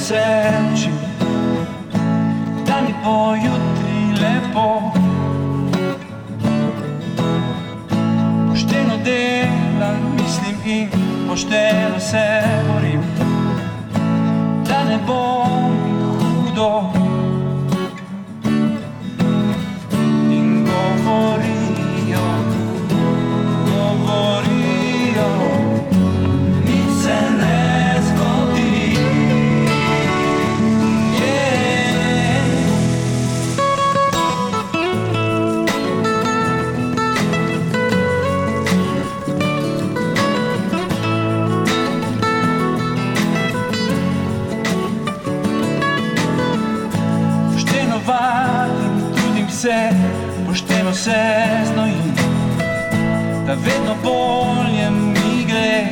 se učim, da mi bo jutri lepo. Pošteno delam, mislim in pošteno se borim, da ne bo mi hudo. In govorijo, nič se ne zgodi. Pošteno vadim, trudim se, pošteno se znojim, da vedno bolje mi gre.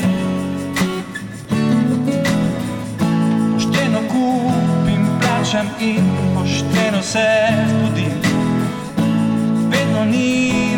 Pošteno kupim, plačam in pošteno se zbudim, vedno ni